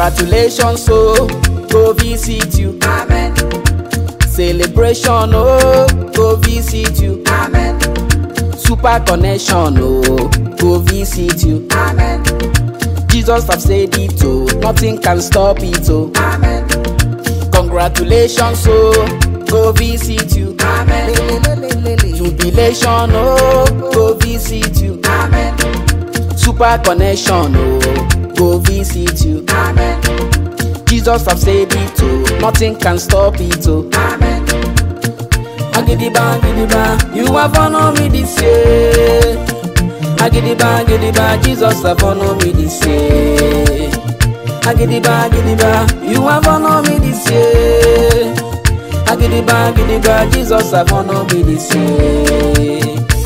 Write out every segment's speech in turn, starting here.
Congratulations, oh, go visit you. Amen. Celebration, oh, go visit you. Amen. Super connection, oh, go visit you. Amen. Jesus have said it, oh, nothing can stop it, oh. Amen. Congratulations, oh, go visit you. Amen. Jubilation, oh, go visit you. Amen. Super connection, oh, go visit you. Amen. Jesus have said it, oh, nothing can stop it, oh. Amen. Agidiba, Agidiba, you have honored me this year. Agidiba, Agidiba, Jesus have honored me this year. Agidiba, Agidiba, you have honored me this year. Agidiba, Agidiba, Jesus have honored me this year.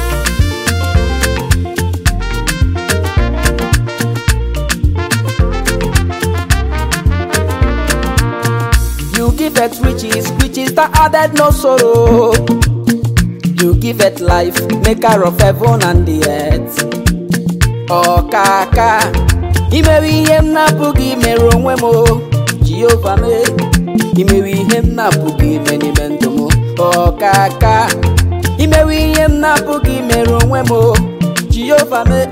You give it riches, riches that added no sorrow. You give it life, maker of heaven and the earth. Oh kaka, imewi hem na pugi mero nwemo. Jehovah me, imewi hem na pugi meni mentomo. Oh kaka, imewi hem na pugi mero nwemo. Jehovah me,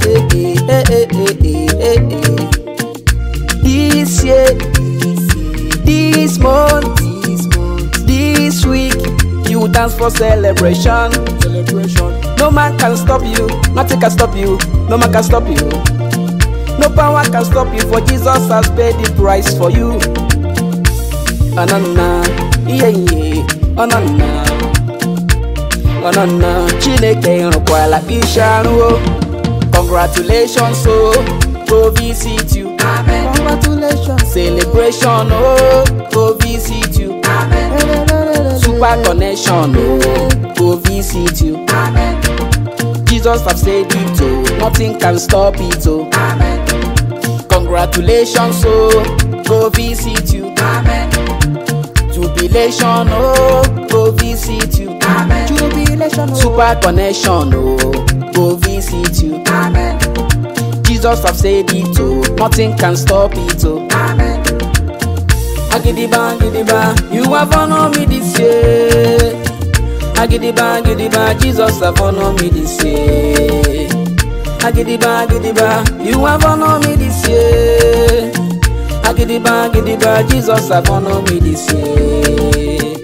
This year, this month, this week, you dance for celebration. No man can stop you, nothing can stop you, no man can stop you. No power can stop you, for Jesus has paid the price for you. Anana, yeah, yeah, anana, anana, Chineke nrukwala isharu. Congratulations, oh, go visit you. Amen. Congratulations. Celebration, oh, go visit you. Amen. Super connection, oh, go visit you. Amen. Jesus have said it, oh, nothing can stop it, oh. Amen. Congratulations, oh, go visit you. Amen. Jubilation, oh, go visit you. Amen. Jubilation, oh. Super connection, oh, go visit you. Amen. Jesus have said it, oh, nothing can stop it, oh. Amen. Agidiba, Agidiba, you have honored me this year. Agidiba, Agidiba, Jesus have honored me this year. Agidiba, Agidiba, you have honored me this year. Agidiba, Agidiba, Jesus have honored me this year.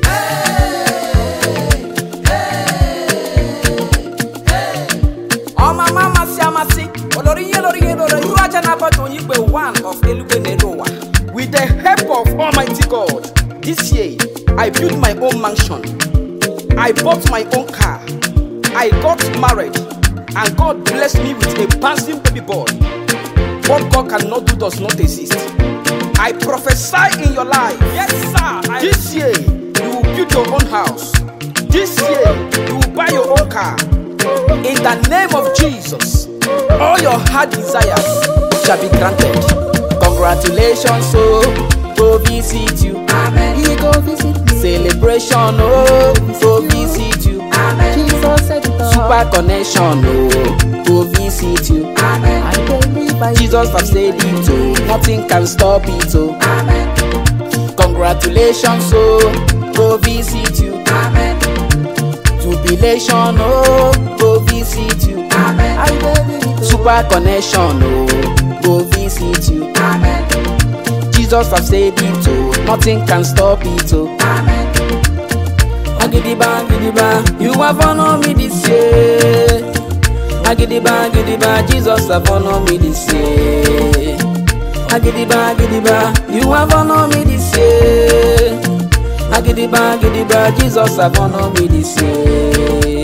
Oh my mama siamasi, olori Ruaja Nabato Yigbe one of Elugbe Nerowa. With the help of Almighty God, this year I built my own mansion. I bought my own car. I got married, and God blessed me with a bouncing baby boy. What God cannot do does not exist. I prophesy in your life. Yes, sir. This year you will build your own house. This year you will buy your own car. In the name of Jesus, all your heart desires shall be granted. Congratulations, oh, go visit you. Amen. He go visit me. Celebration, oh, go visit you. Amen. Jesus said it all. Super connection, oh, go visit you. Amen. I believe I Jesus have said it, oh, nothing can stop it, oh. Amen. Congratulations, oh, go visit you. Amen. Jubilation, oh, go visit you. Amen. I believe it. Super connection, oh, go visit you. Amen. Jesus have said it, oh, nothing can stop it, oh. Amen. Agidiba, Agidiba, you have honored me this year. Agidiba, Agidiba, Jesus have honored me this year. Agidiba, Agidiba, you have honored me this year. Agidiba, Agidiba, Jesus have honored me this year.